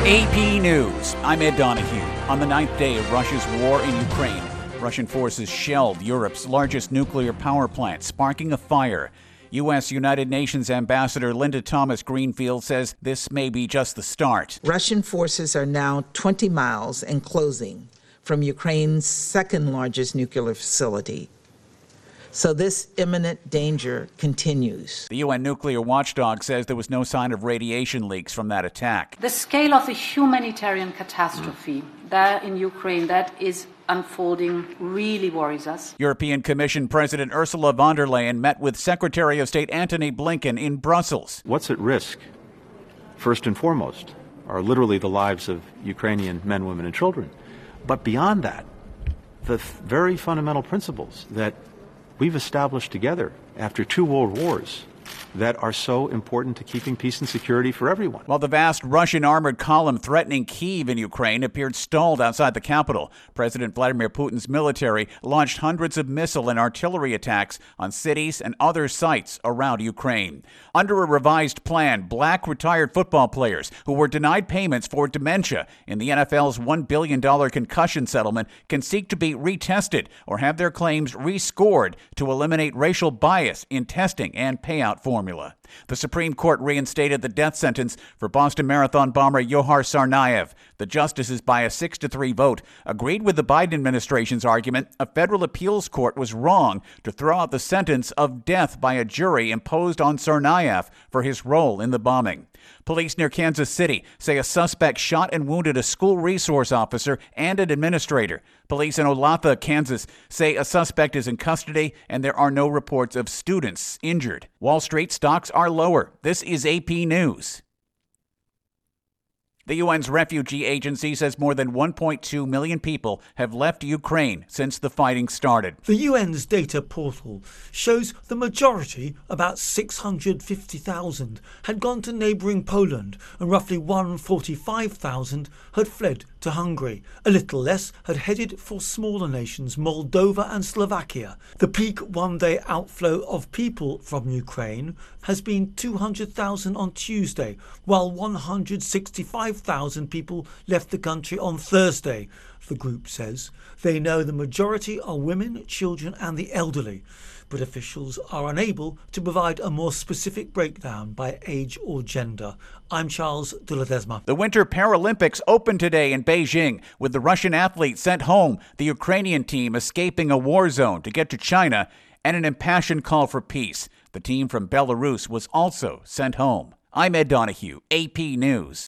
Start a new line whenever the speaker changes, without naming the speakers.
AP News. I'm Ed Donahue. On the ninth day of Russia's war in Ukraine, Russian forces shelled Europe's largest nuclear power plant, sparking a fire. U.S. United Nations Ambassador Linda Thomas-Greenfield says this may be just the start.
Russian forces are now 20 miles and closing from Ukraine's second largest nuclear facility. So this imminent danger continues.
The UN nuclear watchdog says there was no sign of radiation leaks from that attack.
The scale of the humanitarian catastrophe there in Ukraine that is unfolding really worries us.
European Commission President Ursula von der Leyen met with Secretary of State Antony Blinken in Brussels.
What's at risk, first and foremost, are literally the lives of Ukrainian men, women, and children. But beyond that, the very fundamental principles that we've established together after 2 world wars that are so important to keeping peace and security for everyone.
While the vast Russian armored column threatening Kyiv in Ukraine appeared stalled outside the capital, President Vladimir Putin's military launched hundreds of missile and artillery attacks on cities and other sites around Ukraine. Under a revised plan, black retired football players who were denied payments for dementia in the NFL's $1 billion concussion settlement can seek to be retested or have their claims rescored to eliminate racial bias in testing and payout formula. The Supreme Court reinstated the death sentence for Boston Marathon bomber Dzhokhar Tsarnaev. The justices, by a 6-3 vote, agreed with the Biden administration's argument a federal appeals court was wrong to throw out the sentence of death by a jury imposed on Tsarnaev for his role in the bombing. Police near Kansas City say a suspect shot and wounded a school resource officer and an administrator. Police in Olathe, Kansas say a suspect is in custody and there are no reports of students injured. Wall Street stocks are lower. This is AP News. The UN's refugee agency says more than 1.2 million people have left Ukraine since the fighting started.
The UN's data portal shows the majority, about 650,000, had gone to neighbouring Poland and roughly 145,000 had fled to Hungary. A little less had headed for smaller nations Moldova and Slovakia. The peak one-day outflow of people from Ukraine has been 200,000 on Tuesday, while 165,000 people left the country on Thursday, the group says. They know the majority are women, children and the elderly, but officials are unable to provide a more specific breakdown by age or gender. I'm Charles de Ledesma.
The Winter Paralympics opened today in Beijing, with the Russian athletes sent home, the Ukrainian team escaping a war zone to get to China, and an impassioned call for peace. The team from Belarus was also sent home. I'm Ed Donahue, AP News.